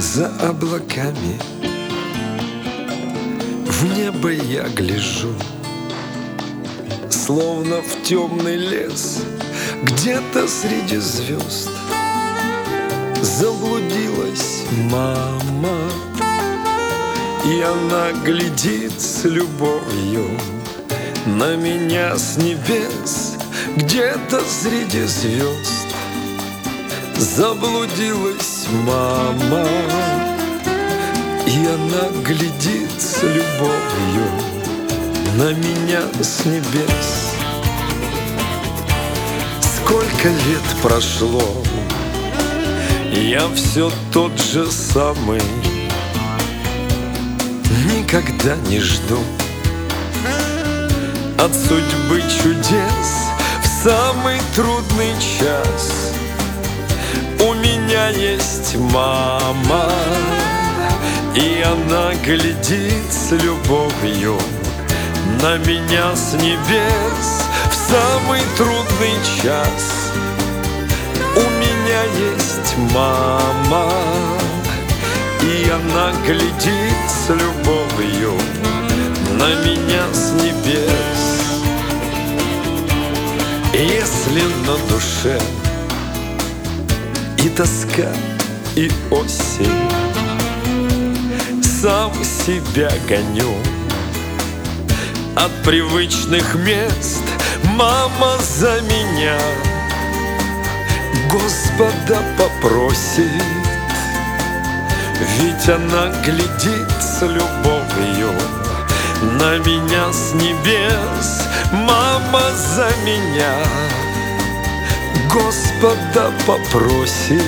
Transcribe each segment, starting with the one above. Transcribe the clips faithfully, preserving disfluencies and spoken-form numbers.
за облаками в небо я гляжу, словно в темный лес, где-то среди звезд заблудилась мама, и она глядит с любовью на меня с небес, где-то среди звезд заблудилась мама, и она глядит с любовью на меня с небес. Сколько лет прошло, я все тот же самый, никогда не жду от судьбы чудес в самый трудный час. У меня есть мама, и она глядит с любовью на меня с небес в самый трудный час. У меня есть мама, и она глядит с любовью на меня с небес. Если на душе и тоска, и осень, сам себя гоню от привычных мест, мама за меня Господа попросит, ведь она глядит с любовью на меня с небес. Мама за меня Господа попросит,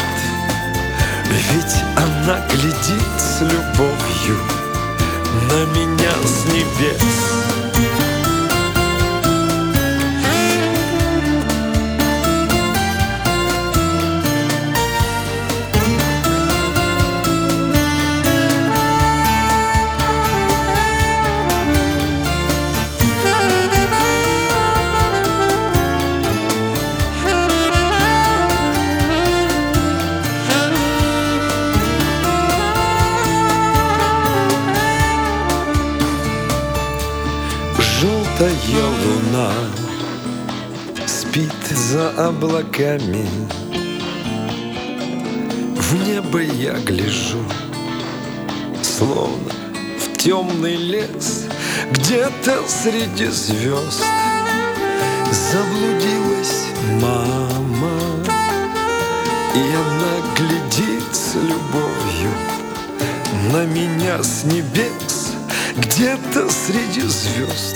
ведь она глядит с любовью на меня с небес. Желтая луна спит за облаками, в небо я гляжу, словно в темный лес, где-то среди звезд заблудилась мама, и она глядит с любовью на меня с небес, где-то среди звезд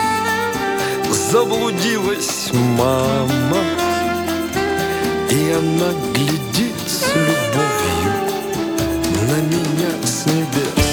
заблудилась мама, и она глядит с любовью на меня с небес.